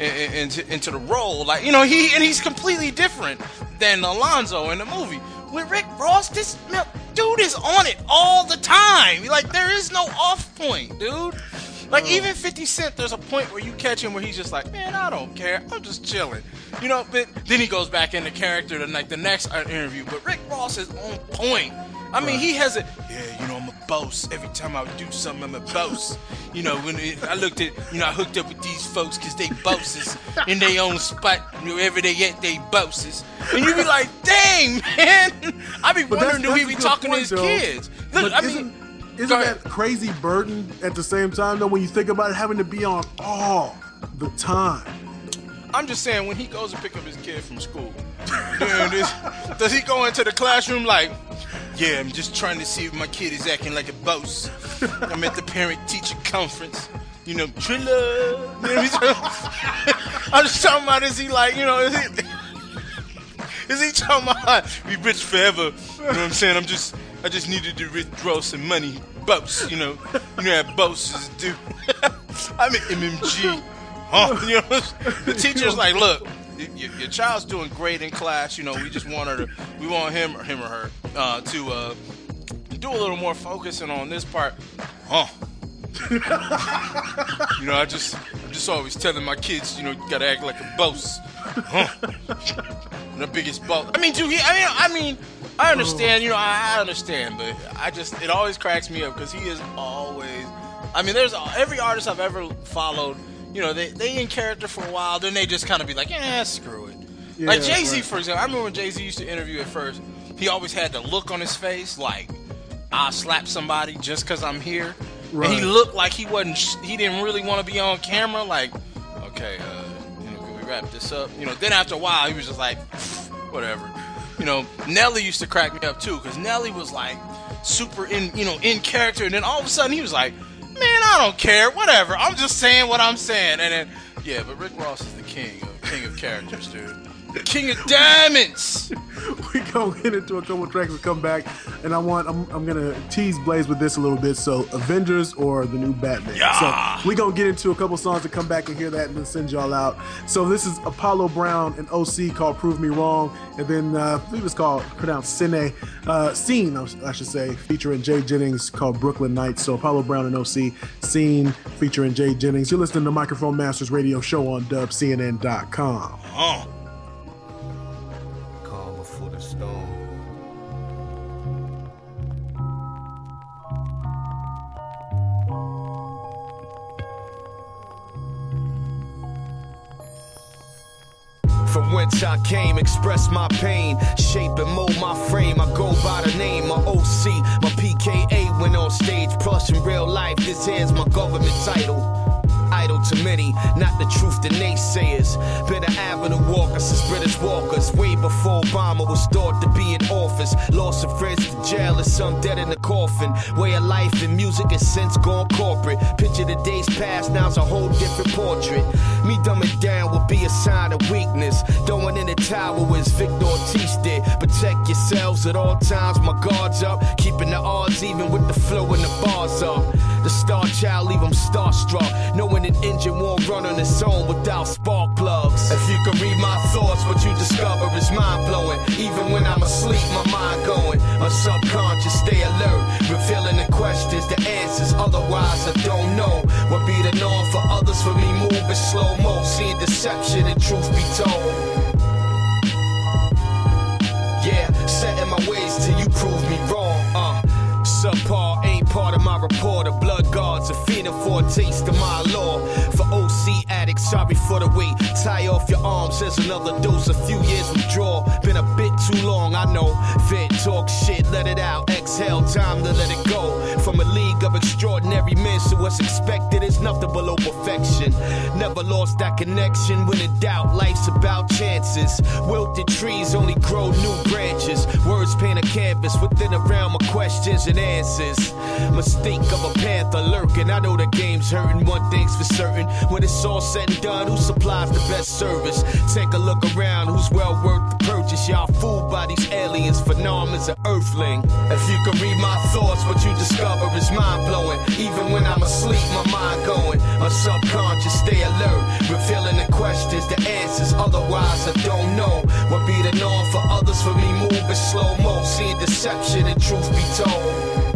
in, into into the role. Like, you know, he and he's completely different than Alonzo in the movie. With Rick Ross, this dude is on it all the time. Like, there is no off point, dude. Like, even fifty Cent, there's a point where you catch him where he's just like, man, I don't care. I'm just chilling. You know, but then he goes back into character the, like, the next interview. But Rick Ross is on point. I mean, he has a, yeah, you know, I'm a boss. Every time I do something, I'm a boss. You know, when it, I looked at, you know, I hooked up with these folks because they bosses in their own spot. Wherever they at, they bosses. And you be like, dang, man. I be But wondering, that's- do he that's be a good talking point, to his though. kids? Look, But I isn't- mean, Isn't go that crazy burden at the same time, though, when you think about it, having to be on all the time? I'm just saying, when he goes to pick up his kid from school, dude, this, does he go into the classroom like, yeah, I'm just trying to see if my kid is acting like a boss. I'm at the parent-teacher conference. You know, Trilla. You know, I'm just talking about, is he like, you know, is he, is he talking about, be rich forever? You know what I'm saying? I'm just, I just needed to withdraw some money. Boss, you know, you know how bosses do. I'm an M M G. Huh? You know, the teacher's like, look, your, your child's doing great in class. You know, we just want her to, we want him or him or her uh, to uh, do a little more focusing on this part. Huh? You know, I just, I'm just always telling my kids, you know, you gotta act like a boss. Huh? I'm the biggest boss. I mean, dude, he, I mean, I mean, I understand. You know, I, I understand, but I just, it always cracks me up because he is always. I mean, there's every artist I've ever followed. You know, they they in character for a while, then they just kind of be like, eh, screw it. Yeah, like Jay-Z, right. for example. I remember when Jay-Z used to interview at first. He always had the look on his face like, I'll slap somebody just because I'm here. Right. And he looked like he wasn't, he didn't really want to be on camera. Like, okay, uh, you know, can we wrap this up? You know, then after a while, he was just like, whatever. You know, Nelly used to crack me up too, because Nelly was like super in, you know, in character. And then all of a sudden he was like, man, I don't care, whatever. I'm just saying what I'm saying. And then, yeah, but Rick Ross is the king of, king of characters, dude. The king of diamonds. We gonna get into a couple tracks and come back, and I want I'm, I'm gonna tease Blaze with this a little bit. So Avengers or the new Batman. Yeah. So we gonna get into a couple songs to come back and hear that, and then send y'all out. So this is Apollo Brown and O C called "Prove Me Wrong," and then uh, I believe it's called pronounced Cine, uh, Scene I should say, featuring Jay Jennings called Brooklyn Nights. So Apollo Brown and O C, Scene featuring Jay Jennings. You're listening to Microphone Masters Radio Show on Dub C N N dot com. Oh. For the storm. From whence I came, express my pain, shape and mold my frame. I go by the name of O C. My P K A went on stage, plus in real life, this here's my government title. Idle to many, not the truth to naysayers. Been an avenue walker since British walkers. Way before Obama was thought to be in office. Lost some friends to jail and some dead in the coffin. Way of life and music has since gone corporate. Picture the days past, now's a whole different portrait. Me dumbing down would be a sign of weakness. Throwing in the towel as Victor Ortiz did. Protect yourselves at all times, my guard's up. Keeping the odds even with the flow and the bars up. The star child leave them starstruck. Knowing an engine won't run on its own without spark plugs. If you could read my thoughts, what you discover is mind-blowing. Even when I'm asleep, my mind going. My subconscious stay alert, revealing the questions, the answers. Otherwise, I don't know what be the norm for others. For me, moving slow-mo, seeing deception and truth be told. Yeah, setting my ways till you prove me wrong. Uh, subpar ain't part of my report. The blood guards are feeding for a taste of my law. For O C addicts, sorry for the wait. Tie off your arms, there's another dose. A few years withdraw. Been a bit too long, I know. Vent, talk shit, let it out. Exhale, time to let it go. From a league of extraordinary men, so what's expected is nothing below perfection. Never lost that connection. When in doubt, life's about chances. Wilted trees only grow new branches. Words paint a canvas within a realm of questions and answers. Mistake of a panther lurking. I know the game's hurting. One thing's for certain. When it's all said said and done, who supplies the best service? Take a look around, who's well worth the purchase? Y'all fooled by these aliens, phenomenon's an earthling. If you could read my thoughts, what you discover is mind-blowing. Even when I'm asleep, my mind going. My subconscious stay alert, revealing the questions, the answers. Otherwise, I don't know what be the norm for others. For me, moving slow-mo, seeing deception and truth be told.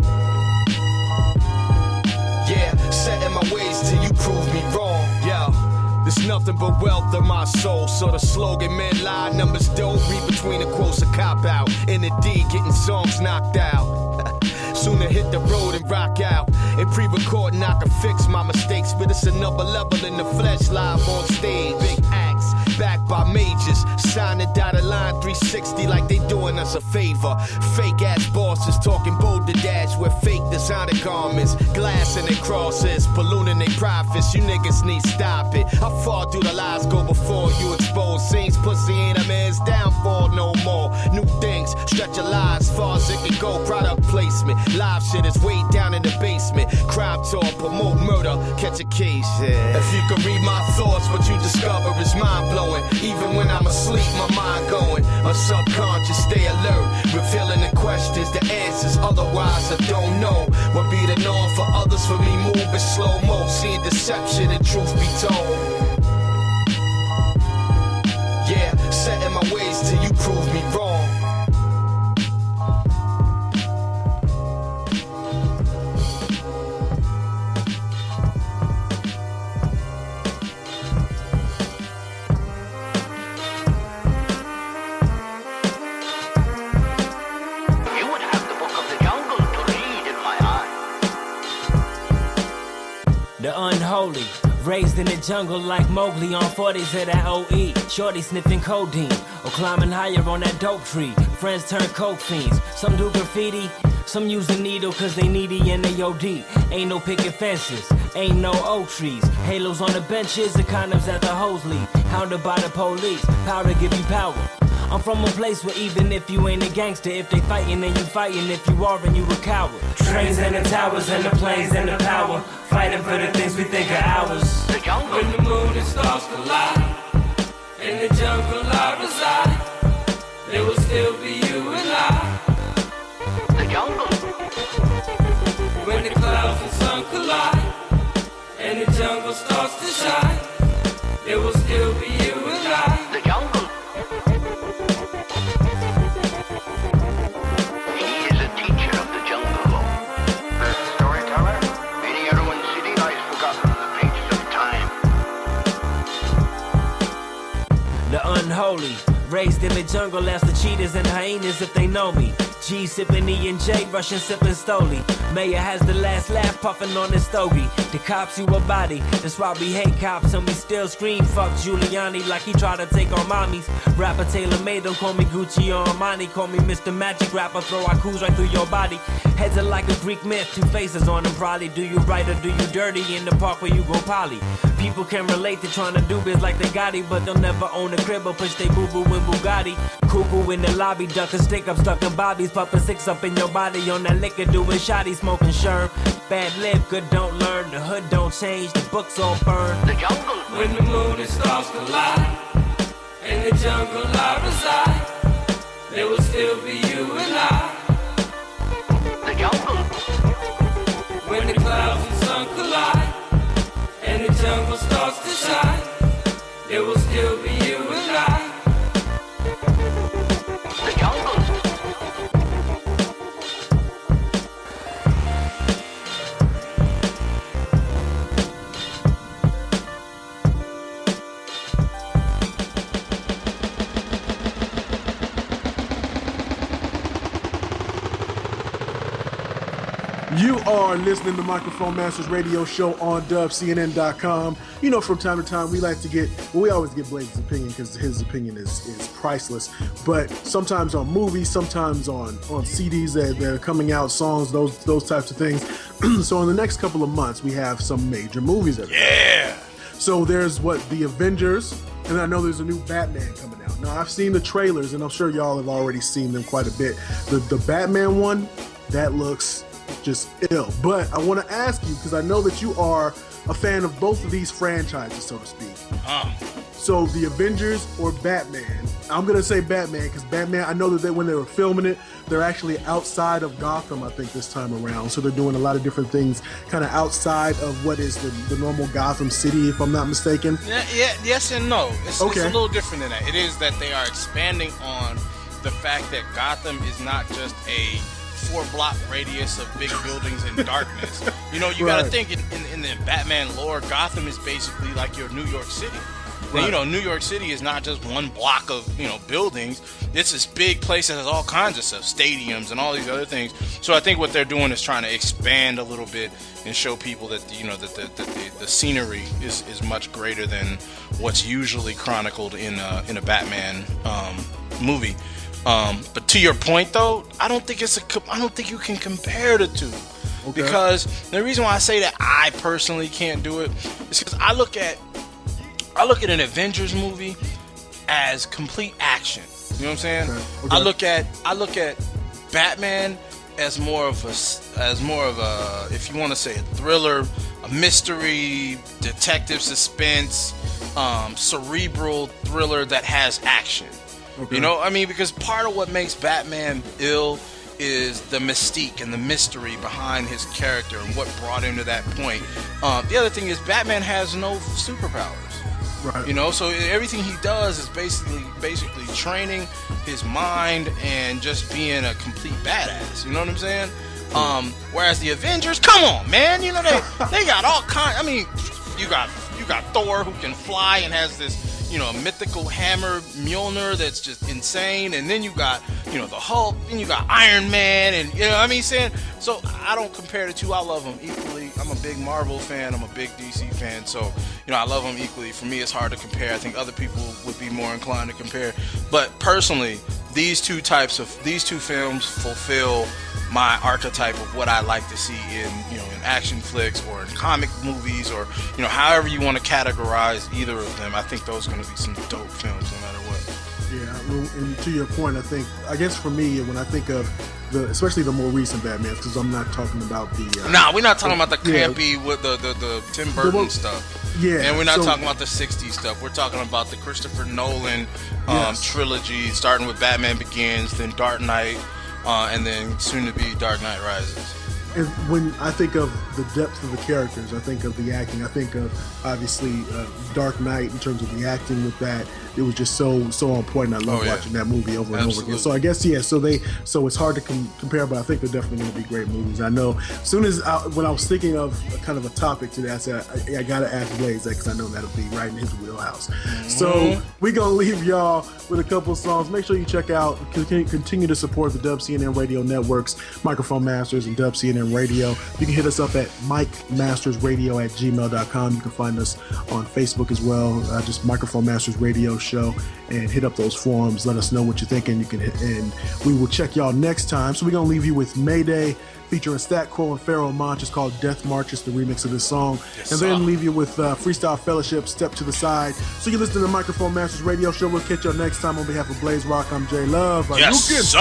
Yeah, setting my ways till you prove me wrong. Yeah, there's nothing but wealth in my soul. So the slogan, men lie, numbers don't read between the quotes a cop out. In the D, getting songs knocked out. Sooner hit the road and rock out. In pre-recording, I can fix my mistakes, but it's another level in the flesh, live on stage. Big acts, backed by majors. Sign the dotted line three sixty like they doing us a favor. Fake ass bosses talking bold to dash with fake designer garments. Glass in their crosses, ballooning their profits. You niggas need stop it. How far do the lies go before you expose scenes? Pussy ain't a man's downfall no more. New things, stretch your lives far as it can go. Product placement, live shit is way down in the basement. Crime talk, promote murder, catch a case, yeah. If you could read my thoughts, what you discover is mind-blowing. Even when I'm asleep, my mind going. My subconscious stay alert, revealing the questions, the answers. Otherwise, I don't know what be the norm for others. For me, moving slow-mo, seeing deception and truth be told. Yeah, setting my ways till you prove me wrong. Unholy, raised in the jungle like Mowgli on forties of that O E. Shorty sniffing codeine or climbing higher on that dope tree. Friends turn coke fiends, some do graffiti, some use a needle cause they needy and they O D. Ain't no picket fences, ain't no oak trees. Halos on the benches, the condoms at the hose lead. Hounded by the police, powder give you power. I'm from a place where even if you ain't a gangster, if they fighting, then you fighting. If you are, then you a coward. Trains and the towers and the planes and the power, fighting for the things we think are ours. The jungle. When the moon and stars collide, in the jungle I reside, there will still be you and I. The jungle. When the clouds and sun collide, and the jungle starts to shine, there will still be you and I. The jungle. Unholy, raised in the jungle as the cheetahs and hyenas if they know me. G sipping E and J, Russian sipping Stoli. Mayor has the last laugh puffing on his stogie. The cops you a body, that's why we hate cops and we still scream fuck Giuliani like he tried to take on mommies. Rapper Taylor made don't call me Gucci or Armani, call me Mister Magic Rapper, throw haikus right through your body. Heads are like a Greek myth, two faces on them probably. Do you right or do you dirty in the park where you go poly? People can relate to trying to do biz like they got it, but they'll never own a crib or push they boo-boo in Bugatti. Cuckoo in the lobby, duck a stick up, stuck in bobbies, pumping six up in your body on that liquor, doing shotty, smoking sherm. Bad live, good don't learn, the hood don't change, the books all burn. The jungle. When the moon and stars collide, in the jungle I reside, there will still be you and I. The jungle. When the clouds and sun collide, and the jungle starts to shine, there will still be you and I. The jungle. You are listening to Microphone Masters Radio Show on Dub C N N dot com. You know, from time to time, we like to get, well, we always get Blake's opinion because his opinion is, is priceless. But sometimes on movies, sometimes on, on C Ds that, that are coming out, songs, those those types of things. So in the next couple of months, we have some major movies. That yeah. So there's what, The Avengers, and I know there's a new Batman coming out. Now, I've seen the trailers, and I'm sure y'all have already seen them quite a bit. The, the Batman one, that looks just ill. But I want to ask you, because I know that you are a fan of both of these franchises, so to speak. Uh. So the Avengers or Batman? I'm gonna say Batman because Batman. I know that they, when they were filming it, they're actually outside of Gotham. I think this time around, so they're doing a lot of different things, kind of outside of what is the, the normal Gotham City, if I'm not mistaken. Yeah, yeah yes and no. It's, okay. it's a little different than that. It is that they are expanding on the fact that Gotham is not just a four-block radius of big buildings and darkness. You know, you right. got to think in, in, in the Batman lore, Gotham is basically like your New York City. Right. And, you know, New York City is not just one block of, you know, buildings. It's this big place that has all kinds of stuff, stadiums and all these other things. So I think what they're doing is trying to expand a little bit and show people that, you know, that the, that the, the scenery is, is much greater than what's usually chronicled in a, in a Batman um, movie. Um, but to your point, though, I don't think it's a. I don't think you can compare the two, okay. Because the reason why I say that I personally can't do it is because I look at, I look at an Avengers movie as complete action. You know what I'm saying? Okay. Okay. I look at, I look at Batman as more of a, as more of a, if you want to say a thriller, a mystery, detective suspense, um, cerebral thriller that has action. Okay. You know, I mean, because part of what makes Batman ill is the mystique and the mystery behind his character and what brought him to that point. Um, the other thing is Batman has no superpowers. Right. You know, so everything he does is basically basically training his mind and just being a complete badass. You know what I'm saying? Um, whereas the Avengers, come on, man, you know they they got all kinds. I mean, you got you got Thor who can fly and has this, you know, mythical hammer Mjolnir that's just insane, and then you got, you know, the Hulk, then you got Iron Man, and you know what I mean saying. So I don't compare the two. I love them equally. I'm a big Marvel fan. I'm a big D C fan. So, you know, I love them equally. For me, it's hard to compare. I think other people would be more inclined to compare. But personally, these two types of these two films fulfill my archetype of what I like to see in, you know, in action flicks or in comic movies, or, you know, however you want to categorize either of them. I think those are going to be some dope films no matter what. Yeah, and to your point, I think, I guess for me, when I think of the, especially the more recent Batmans, because I'm not talking about the... Uh, nah, we're not talking about the yeah. campy with the, the, the Tim Burton the, stuff. Yeah. And we're not so, talking about the sixties stuff. We're talking about the Christopher Nolan um, yes. trilogy, starting with Batman Begins, then Dark Knight, uh, and then soon to be Dark Knight Rises. And when I think of the depth of the characters, I think of the acting. I think of, obviously, uh, Dark Knight in terms of the acting with that. It was just so so on point. And I love oh, yeah. watching that movie over and Absolutely. over again. So I guess, yeah, so they so it's hard to com- compare, but I think they're definitely going to be great movies. I know as soon as I, when I was thinking of a, kind of a topic today, I said, I, I got to ask Blaze that because I know that'll be right in his wheelhouse. Mm-hmm. So we're going to leave y'all with a couple of songs. Make sure you check out, continue, continue to support the Dub C N N Radio Networks, Microphone Masters, and Dub C N N Radio. You can hit us up at mike masters radio at gmail dot com. You can find us on Facebook as well, uh, just Microphone Masters Radio Show, and hit up those forums. Let us know what you're thinking. You can hit, and we will check y'all next time. So we're gonna leave you with Mayday featuring Stat Quo and Pharaoh Monch. It's called Death March. It's the remix of this song. Yes, and then sir. leave you with uh, Freestyle Fellowship, Step to the Side. So you listen to the Microphone Masters Radio Show. We'll catch y'all next time. On behalf of Blaze Rock, I'm Jay Love. Yes, sir.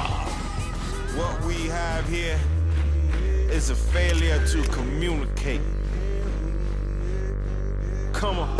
What we have here is a failure to communicate. Come on.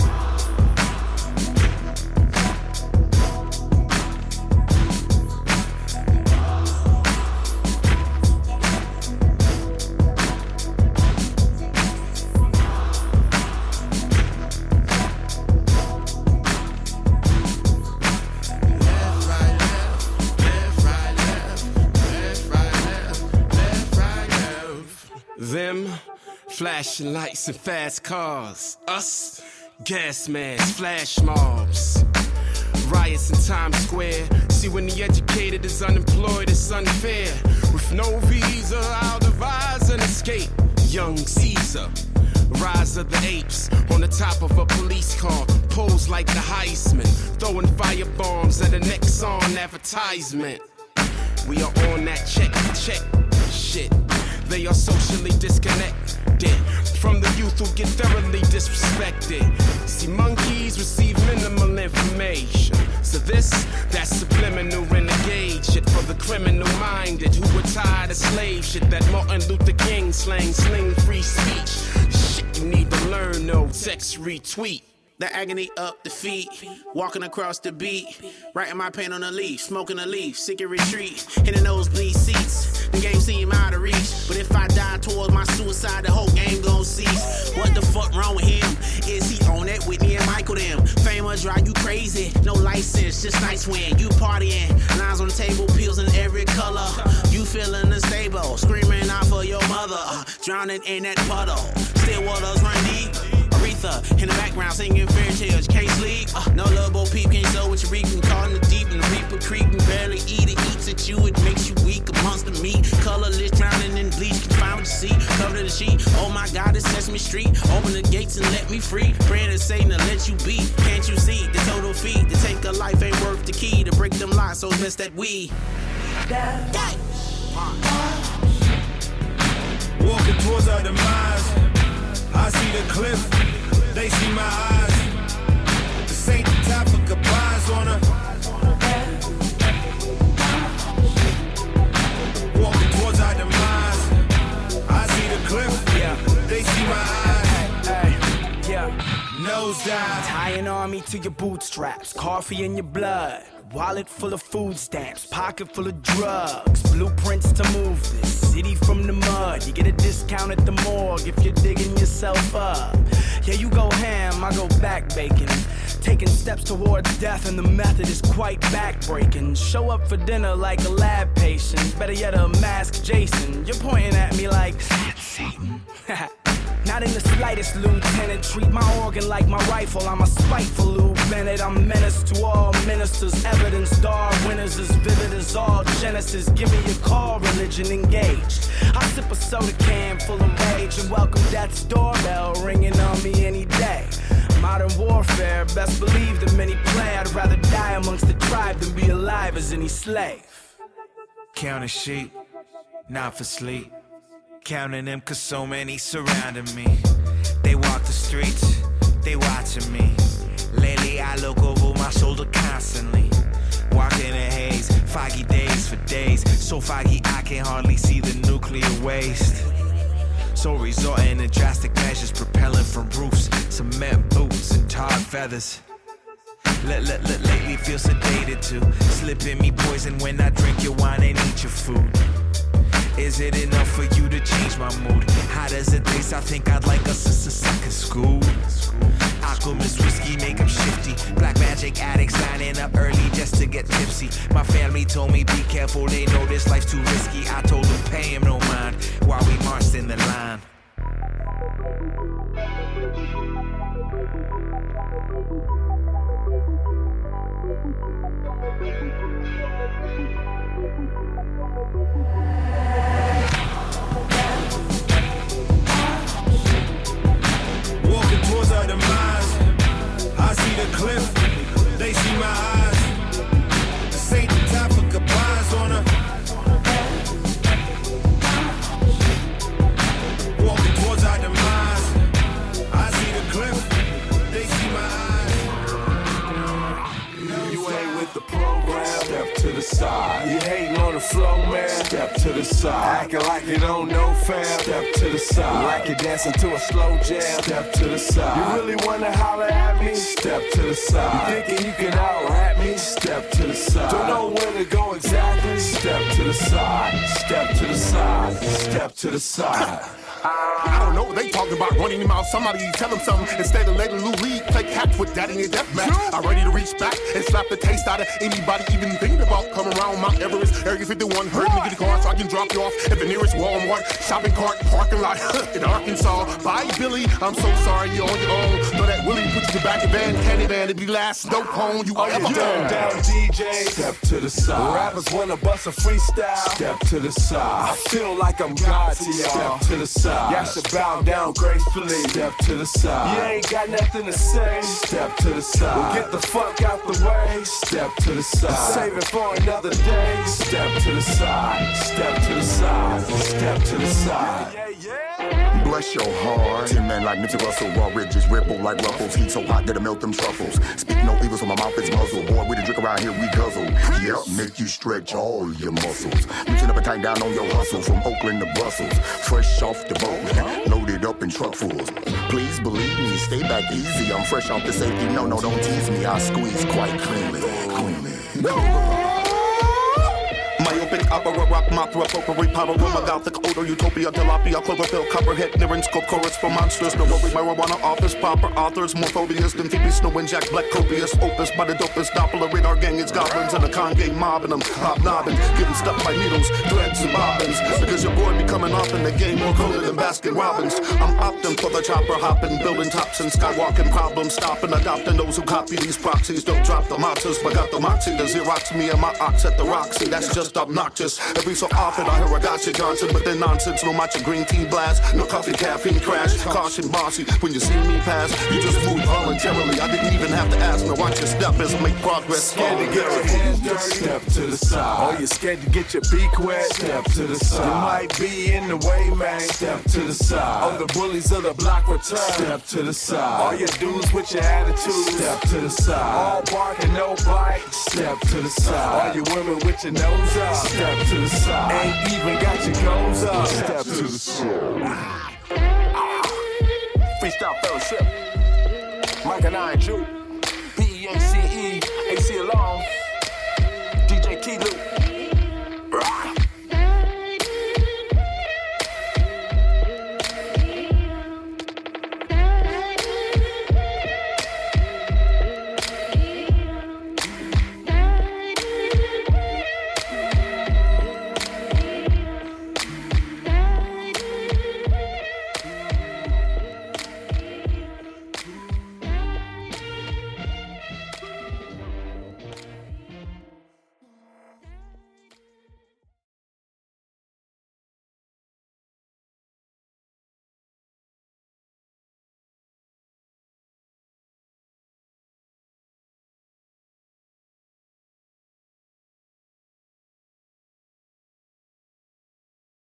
Them flashing lights and fast cars. Us gas masks, flash mobs. Riots in Times Square. See, when the educated is unemployed, it's unfair. With no visa, I'll devise an escape. Young Caesar, rise of the apes. On the top of a police car, pose like the Heisman. Throwing fire bombs at the Nexon advertisement. We are on that check, check shit. They are socially disconnect. expected from the youth who get thoroughly disrespected. See, monkeys receive minimal information. So this, that's subliminal renegade shit for the criminal-minded who were tired of slave shit. That Martin Luther King slang, sling free speech. Shit you need to learn, no text retweet. The agony up the feet, walking across the beat, writing my pain on a leaf, smoking a leaf, sick and retreat, in the nosebleed seats. The game seem out of reach, but if I die towards my suicide, the whole game gon' cease. What the fuck wrong with him? Is he on that Whitney and Michael them? Fame will drive you crazy, no license, just nice win. You partying, lines on the table, pills in every color. You feeling unstable, screaming out for your mother, drowning in that puddle. Still waters run deep. Aretha in the background singing fairy tales, can't sleep. Uh, no love, bo peep, can't sow what you reaping. Caught in the deep and the reaper creeping. Barely eat it, eats at you, it makes you weak amongst the meat. Colorless, drowning in bleach, can find what you see. Covered in the sheet, oh my God, it's Sesame Street. Open the gates and let me free. Praying to Satan to let you be. Can't you see the total fee? To take a life ain't worth the key. To break them lies, so it's best that we walking towards our demise. I see the cliff, they see my eyes. This ain't the time for goodbyes on her. Walking towards our demise. I see the cliff, yeah. They see my eyes. Hey, hey, yeah. Nose down. Tie an army to your bootstraps, coffee in your blood. Wallet full of food stamps, pocket full of drugs, blueprints to move this city from the mud. You get a discount at the morgue if you're digging yourself up. Yeah, you go ham, I go back baking. Taking steps towards death and the method is quite backbreaking. Show up for dinner like a lab patient, better yet a masked Jason. You're pointing at me like, that's Satan. Not in the slightest, Lieutenant. Treat my organ like my rifle. I'm a spiteful Lou Bennett. I'm menace to all ministers. Evidence, star winners as vivid as all Genesis. Give me a call, religion engaged. I sip a soda can full of rage and welcome death's doorbell ringing on me any day. Modern warfare, best believe the many play. I'd rather die amongst the tribe than be alive as any slave. Counting sheep, not for sleep. Counting them cause so many surrounding me. They walk the streets, they watching me. Lately I look over my shoulder constantly. Walking in a haze, foggy days for days. So foggy I can hardly see the nuclear waste. So resorting to drastic measures, propelling from roofs. Cement boots and tarred feathers. Let, let, let, lately feel sedated too. Slip in me poison when I drink your wine and eat your food. Is it enough for you to change my mood? How does it taste? I think I'd like us since a second school. Alchemist whiskey make them shifty. Black magic addicts lining up early just to get tipsy. My family told me be careful, they know this life's too risky. I told them pay him no mind while we marched in the line. Walking towards our demise. I see the cliff, they see my eyes. This ain't the time for goodbyes on her. Walking towards our demise. I see the cliff, they see my eyes. You ain't with the program. Step to the side. You hating on the flow, man. Step to the side. Acting like you don't know, fam. Step to the side. Like you're dancing to a slow jam. Step to the side. You really wanna holler at me? Step to the side. You thinking you can out rap me? Step to the side. Don't know where to go exactly? Step to the side. Step to the side. Step to the side. I don't know what they talking about, running him out. Somebody tell them something instead of letting Lou Reed play catch with Daddy in a death match. I'm ready to reach back and slap the taste out of anybody even thinking about coming around Mount Everest. Area fifty-one, hurry me get a car so I can drop you off at the nearest Walmart shopping cart parking lot in Arkansas. Bye, Billy. I'm so sorry you're on your own. Know that Willie put you back in van, candy man, it'd be last dope home you oh, ever down, down D J. Step to the side. Rappers wanna bust a freestyle. Step to the side. I feel like I'm God to y'all. Step to the side. Y'all should bow down gracefully. Step to the side. You ain't got nothing to say. Step to the side. Well, get the fuck out the way. Step to the side. Save it for another day. Step to the side. Step to the side. Step to the side. Yeah, yeah. bless your heart. Tin man like Nipsey Russell, raw ridges, ripple like ruffles. Heat so hot that I melt them truffles. Speak no evil so my mouth is muzzled. Boy, we the drink around here, we guzzle. Yep, make you stretch all your muscles. Loosen up and tighten down on your hustle. From Oakland to Brussels, fresh off the boat, loaded up in truckfuls. Please believe me, stay back easy. I'm fresh off the safety. No, no, don't tease me. I squeeze quite cleanly, cleanly. Myopic opera, rock, mothra, potpourri, panorama, gothic odor, utopia, tilapia, cloverfield, copperhead, Nerinscope, chorus for monsters, no worry, marijuana, office, proper authors, more phobias than Phoebe Snow and Jack Black, copious, opus, by the dopest, Doppler, radar gang, it's goblins, and a con game mobbing them, hobnobbing, getting stuck by needles, threads, and bobbins, because your boy be coming off in the game more colder than Baskin Robbins. I'm opting for the chopper, hopping, building tops and skywalking, problem stopping, adopting those who copy these proxies, don't drop the matzahs, but got the moxie, the Xerox me and my ox at the Roxy, that's just obnoxious. Every so often I hear a Gotcha Johnson, but then nonsense, no matcha green tea blast, no coffee, caffeine crash, caution bossy, when you see me pass, you just move voluntarily, I didn't even have to ask, now watch your step as I make progress. Scared to get your hands dirty, step to the side. Oh, you scared to get your beak wet, step to the side. You might be in the way, man, step to the side. Oh, the bullies of the block return, step to the side. All your dudes with your attitude, step to the side. All bark and no bite, step to the side. All you women with your nose up, step to the side. Ain't even got your goals up, step to the side. Freestyle Fellowship, Mike and I and Drew, B E A C E, A C alone, D J Key Luke.